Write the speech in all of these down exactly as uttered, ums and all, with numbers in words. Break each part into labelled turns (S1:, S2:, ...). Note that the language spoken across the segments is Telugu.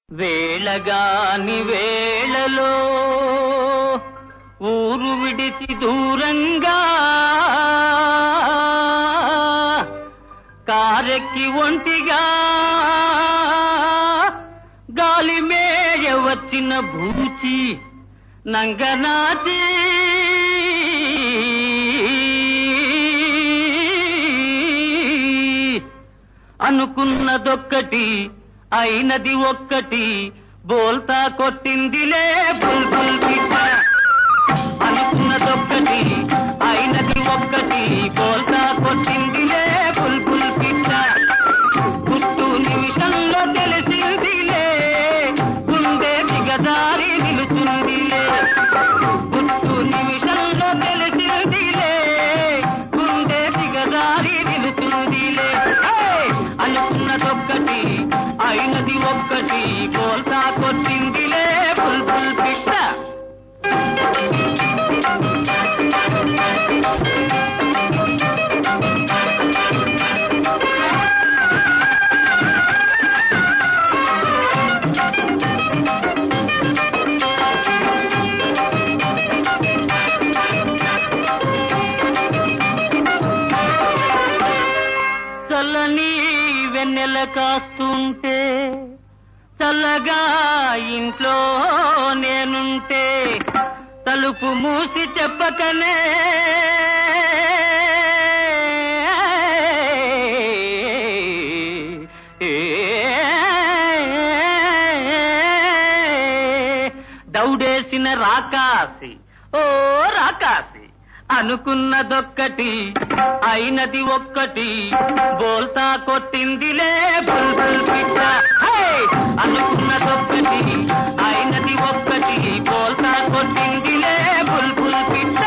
S1: వేళగాని వేళలో ఊరు విడిచి దూరంగా కారెక్కి ఒంటిగా గాలి మేయ వచ్చిన భూచి నంగనాచి అనుకున్నదొక్కటి అయినది ఒక్కటి బోల్తా కొట్టిందిలే బుల్బుల్ పిట్ట. అనుకున్నదొక్కటి అయినది ఒక్కటి బోల్తా కొట్టిందిలే బుల్బుల్ పిట్ట. పుట్టు నిమిషంలో తెలిసిందిలే గుండె దిగదారి నిలుచుందిలే. పుట్టు నిమిషంలో తెలిసిందిలే గుండె దిగదారి నిలుచుందిలే. అనుకున్నదొక్కటి అయినది ఒక్కటి బోల్తా కొట్టిందిలే బుల్బుల్ పిట్ట. చల్లని వెన్నెల కాస్తుంటే చల్లగా ఇంట్లో నేనుంటే తలుపు మూసి చెప్పకనే దౌడేసిన రాకాసి ఓ రాకాసి. అనుకున్నదొక్కటి అయినది ఒక్కటి బోల్తా కొట్టిందిలే బుల్బుల్ పిట్ట. అనుకున్నదొక్కటి అయినది ఒక్కటి బోల్తా కొట్టిందిలే బుల్బుల్ పిట్ట.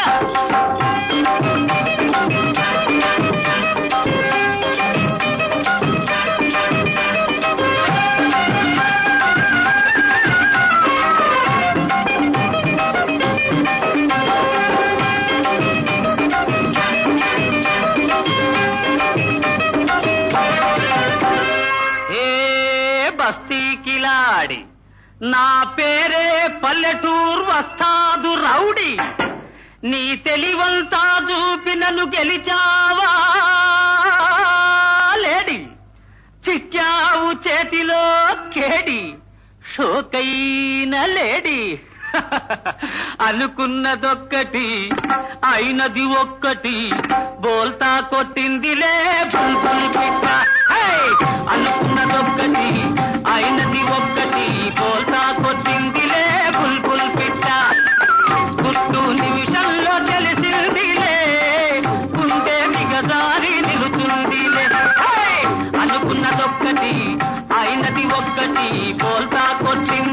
S1: బస్తీకిలాడి నా పేరే పల్లెటూరు వస్తాదు రౌడీ. నీ తెలివంతా చూపినను గెలిచావా లేడి. చిక్కావు చేతిలో కేడి షోకైన లేడి. అనుకున్నదొక్కటి అయినది ఒక్కటి బోల్తా కొట్టిందిలే బుల్బుల్ పిట్ట. అనుకున్నదొక్కటి అయినది ఒక్కటి బోల్తా కొట్టిందిలే బుల్బుల్ పిట్ట. గుట్టు నిమిషంలో తెలిసిందిలే గుండె దిగదారి నిలుచుందిలే. అనుకున్నదొక్కటి అయినది ఒక్కటి బోల్తా కొట్టింది